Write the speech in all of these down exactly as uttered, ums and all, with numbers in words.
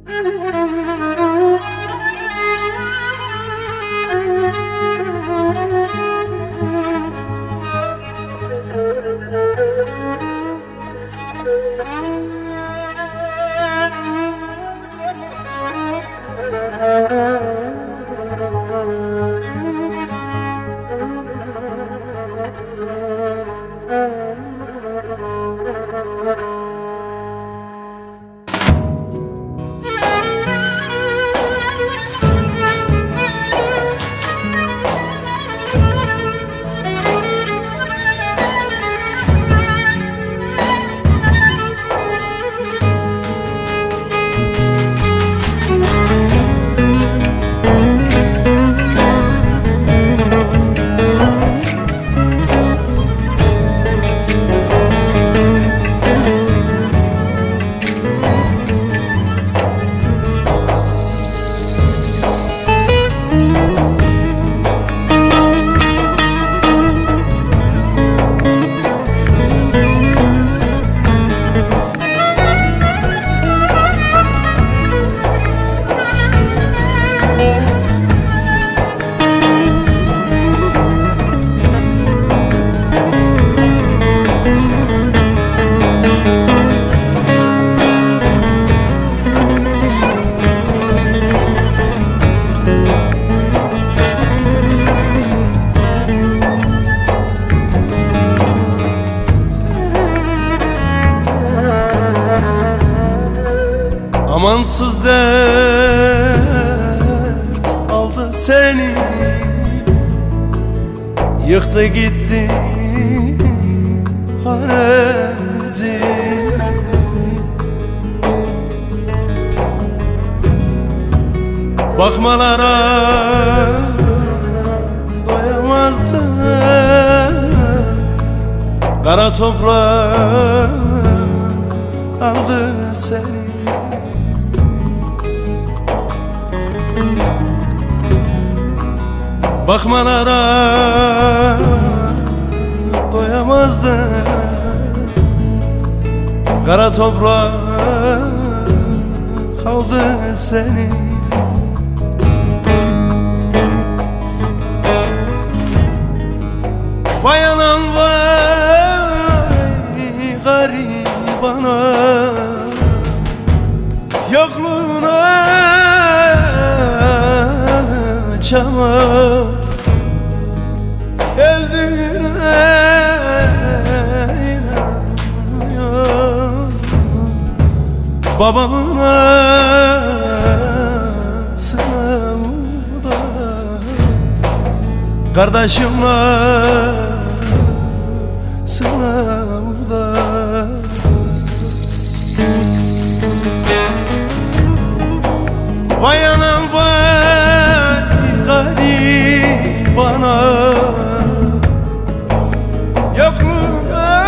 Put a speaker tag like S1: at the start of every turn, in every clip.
S1: Amansız dert aldı seni, yıktı gitti hanezi. Bakmalara doyamazdım, kara toprak aldı seni. Bakmalara doyamazdım, kara toprak aldı seni. Vay anam vay garibana, yokluğuna çamur öldüğüne inanmıyor. Babamın sınavda, kardeşimle sınavda. Vay anam vay garibana, yokluğuna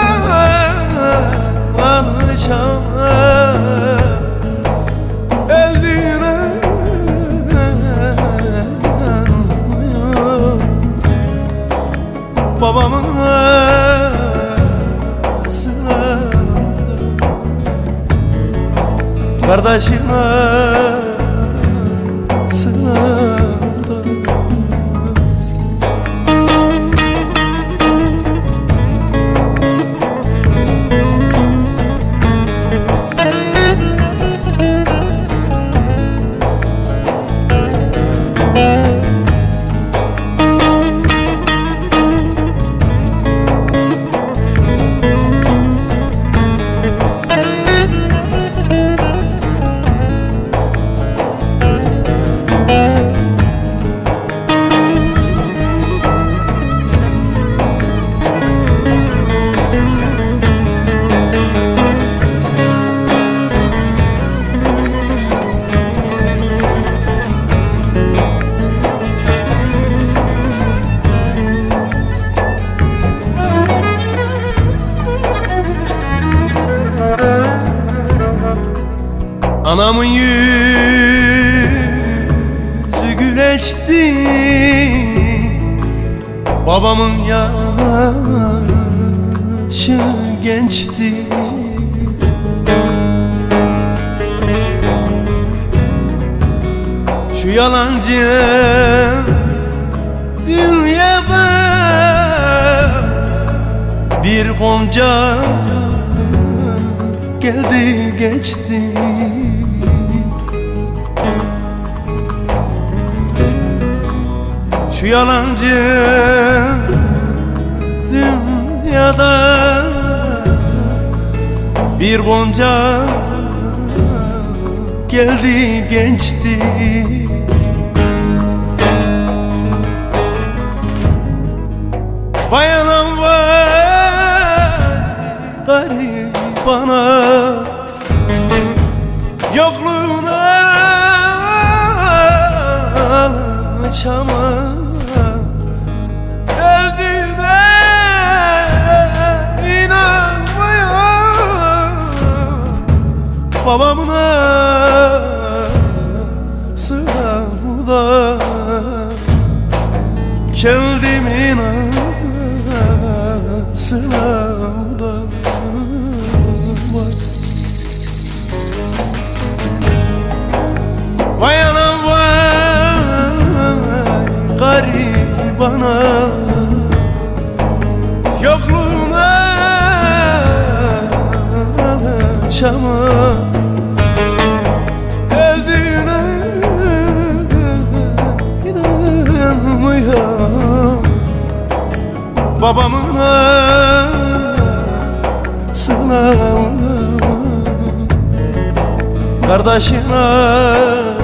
S1: alışan öldüğüne inanmıyor. Babamın sınavda, kardeşime sınavda. Anamın yüzü güleçti, babamın yaşı gençti. Şu yalancı dünyada bir gonca geldi geçti. Şu yalancı dünyada bir gonca geldi geçti. Vay anam vay garip bana, yokluğuna alışamam. Öldüğüne inanmıyorum, babamına sığamda kendimin sığamda. Vay anam vay garip bana, yokluğuna alışamam. Öldüğüne inanmıyorum, babamına sığamam. Kardeşine